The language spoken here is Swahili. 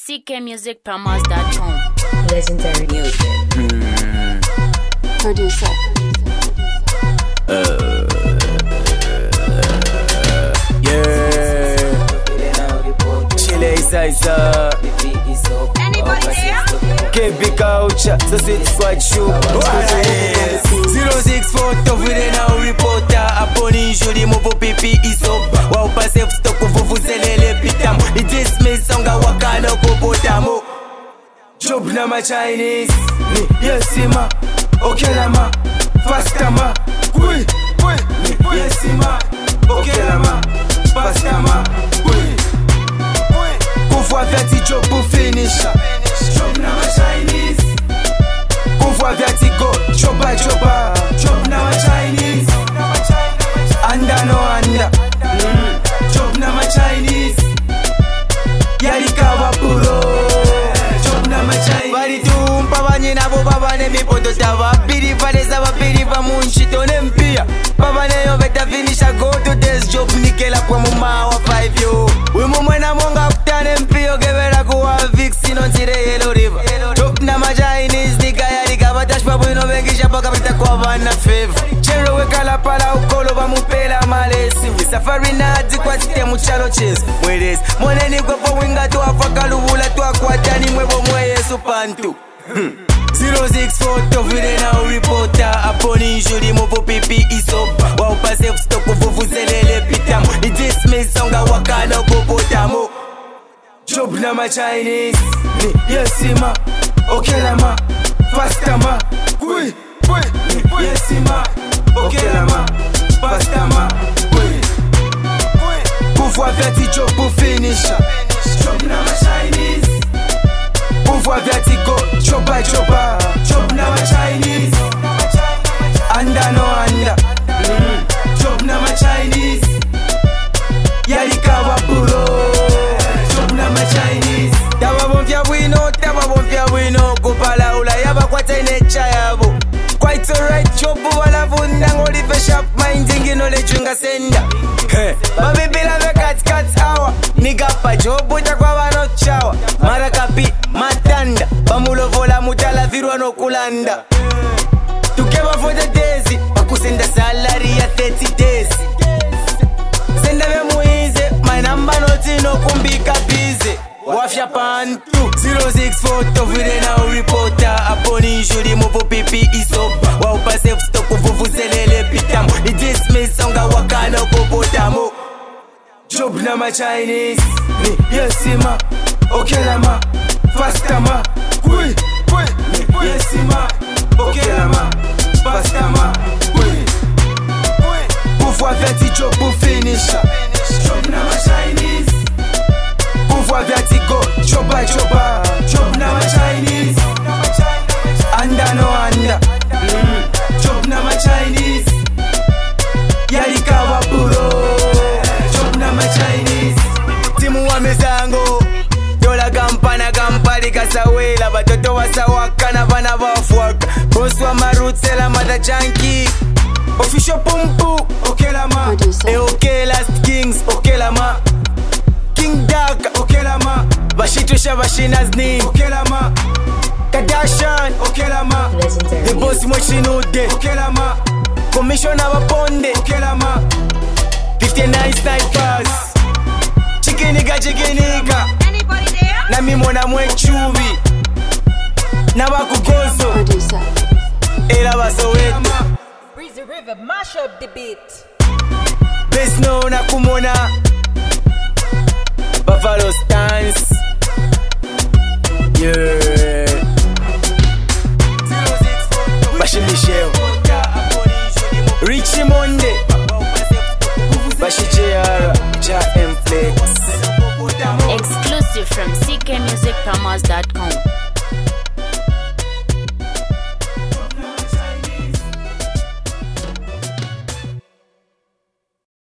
ckmusicpromos.com. Legendary music. Producer. Chile Isa. Anybody there? KB Culture, so sweet squad shoe. 064 tough with now reporter. Upon injury, move pipi iso. Wow, pass up stock of Vuzelele Pitam. It is me song a wakano kopotamo. Job na ma Chinese. Yes, ma. Okay, ma. Faster, ma. Kui. Yes, ma. Okay, ma. Faster, ma. Kui. Kufwa vyati job pour finish. Job na ma Chinese. Kufwa vyati go. Choba. Job na ma Chinese. Anda no anda. Job na ma Chinese. Yarikawa puro. Job na ma Chinese. Bari tumpa banye na bo babane mi poto tava. Piri vaneza va piri va munchito nempia. Babane yo beta finish a go to this job nikela kwa muma wa 5 yo. We mumwena monga kutane mpio gevera kuwa vixi non tire yellow river. Job na ma Chinese nika yarika batash babu ino bengisha paka pita kwa vana favor. Chero wekala pala ukolo ba mupela malesi. We safari na adi kwa site muchalo chase. Mweres moneni kwa po winga tu afaka lubula tu akwatani mwebo mweye supantu. 064 tough with now reporter. Upon injury move pipi iso. Wow pass up stock of Vuzelele Pitam. It is me song a wakano kopotamo. Job na ma Chinese. Yes ma. Okay la ma. Faster ma. Kui. Yes ma. Okay la ma. Faster ma. Kui. Kufwa vyati job pour finish. Job na ma Chinese. Kufwa vyati go. Choba. Job na ma Chinese. Anda no anda. Job na ma Chinese. Yarikawa puro. Job na ma Chinese. Taba bonfya wino. Kupala ula yaba kwa tene chayabo. Quite alright, chobu wala vunda ngoli fe sharp minding ino le chunga senda. Baby bila ve cat hour. Nigga pa chobu takwa wano chawa. Marakapi matanda. Bamulo vola mutala virwa no kulanda. Tukeba for the daisy. Pakusenda salary ya 30 days. Senda ve muize. My number noti no kumbika busy. Wafya pantu 064 tough with now reporter. Upon injury move pipi iso. Wow pass up stock of Vuzelele Pitam. It is me song a wakano kopotamo. Job na ma Chinese. Yes ma. Okay la ma. Faster ma. Kui. Yes ma. Okay la ma. Faster ma. Kui. Kufwa vyati job pour finish. Job na ma Chinese. Kufwa vyati go. Choba. Job na ma Chinese. Anda no anda. Job na ma Chinese. Yarikawa puro. Job na ma Chinese. Timu wa mezango. Dola kampana kampali kasawela. Batoto wasawaka na bana bafuaka. Boss wa marutsela mother junkie. Official pumpu. Okay la ma. Okay last kings. Okay la ma. King Dark. Okay la ma. Bashitosha bashinas ni. Okay la ma. Kardashian. Okay la ma. Legendary The boss moshinude. Okay la ma. Commissioner waponde. Okay la ma. 59 snipers. Chikiniga. Anybody there? Na mimona mwechubi. Na wakugozo. Producer. Era basowetu. Breezy River, mash up the beat. Best no na kumona. Buffalo stance. Yeah. Bashi Michelle. Richie Monday. Bashi JR. Ja Flex. Exclusive from ckmusicpromos.com.